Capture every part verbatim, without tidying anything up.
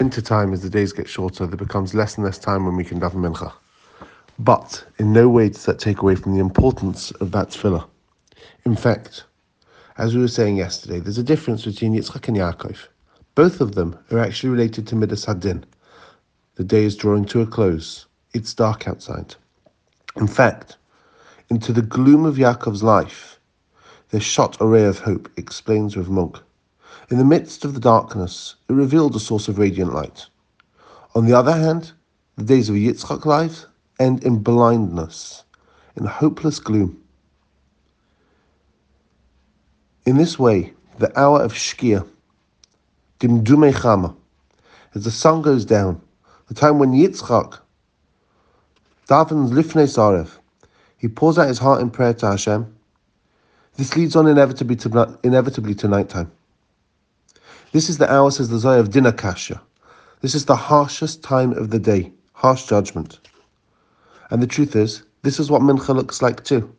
Winter time, as the days get shorter, there becomes less and less time when we can daven mincha. But in no way does that take away from the importance of that tefillah. In fact, as we were saying yesterday, there's a difference between Yitzchak and Yaakov. Both of them are actually related to Midas Hadin. The day is drawing to a close. It's dark outside. In fact, into the gloom of Yaakov's life, there shot a ray of hope, explains Rav Munk. In the midst of the darkness, it revealed a source of radiant light. On the other hand, the days of Yitzchak's life end in blindness, in hopeless gloom. In this way, the hour of Shkia, Dimdume Chama, as the sun goes down, the time when Yitzchak davens Lifnei Sarev, he pours out his heart in prayer to Hashem. This leads on inevitably to, inevitably to nighttime. This is the hour, says the Zohar, of Dinah Kasha. This is the harshest time of the day, harsh judgment. And the truth is, this is what Mincha looks like too.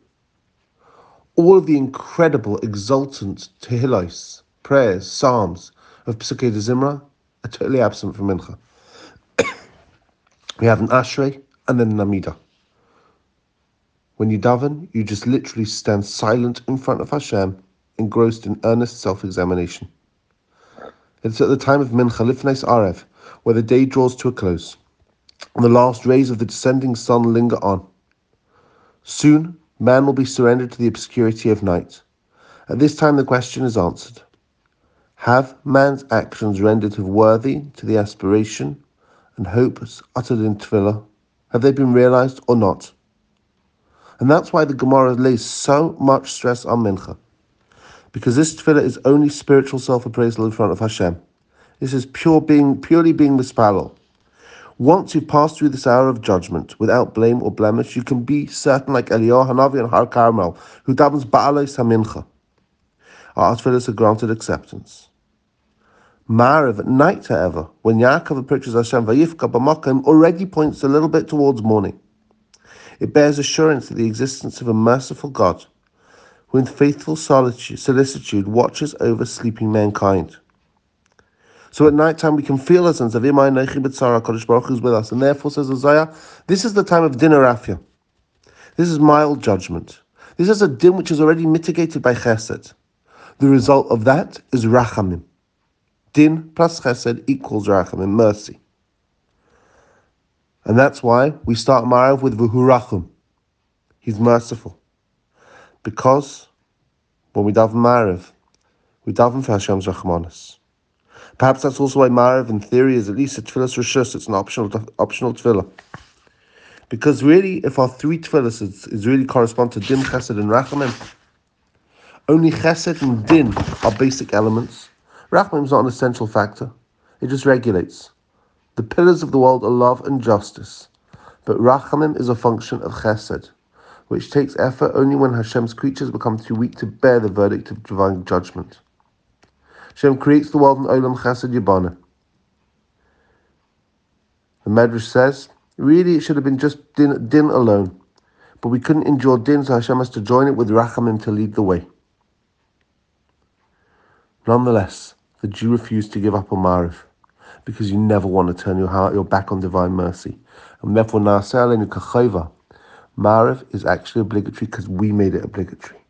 All of the incredible, exultant tehillos, prayers, psalms of Pesukei de Zimra are totally absent from Mincha. We have an Ashrei and then an Amidah. When you daven, you just literally stand silent in front of Hashem, engrossed in earnest self-examination. It's at the time of Mincha Lifnei Arev, where the day draws to a close, and the last rays of the descending sun linger on. Soon, man will be surrendered to the obscurity of night. At this time, the question is answered. Have man's actions rendered him worthy to the aspiration and hopes uttered in Tefillah? Have they been realized or not? And that's why the Gemara lays so much stress on Mincha. Because this Tefillah is only spiritual self-appraisal in front of Hashem. This is pure being, purely being mispalel. Once you pass through this hour of judgment without blame or blemish, you can be certain, like Eliyahu Hanavi and Har Carmel, who davens ba'alei hamincha. Our tefillahs are granted acceptance. Ma'ariv at night, however, when Yaakov approaches Hashem, Vayifka b'makom, already points a little bit towards morning. It bears assurance that the existence of a merciful God, who in faithful solitude, solicitude watches over sleeping mankind. So at night time we can feel a sense of Imay Nechi B'tzara, Kodesh Baruch Hu is with us, and therefore, says Isaiah, this is the time of din arafia. This is mild judgment. This is a din which is already mitigated by chesed. The result of that is rachamim. Din plus chesed equals rachamim, mercy. And that's why we start Ma'ariv with V'hu Rachum. He's merciful. Because when we daven Ma'ariv, we daven for Hashem's Rachmanis. Perhaps that's also why Ma'ariv, in theory, is at least a Tefillas Rishus. It's an optional optional Tefillah. Because really, if our three Tefillas is, is really correspond to Din, Chesed, and Rachamim, only Chesed and Din are basic elements. Rachamim is not an essential factor. It just regulates. The pillars of the world are love and justice. But Rachamim is a function of Chesed, which takes effort only when Hashem's creatures become too weak to bear the verdict of divine judgment. Hashem creates the world in Olam Chesed Yibana. The Medrash says, really it should have been just din, din alone, but we couldn't endure din, so Hashem has to join it with Rachamim to lead the way. Nonetheless, the Jew refused to give up on Ma'ariv, because you never want to turn your heart, your back on divine mercy. And therefore, Na'aseh Aleinu K'chayva, Ma'ariv is actually obligatory because we made it obligatory.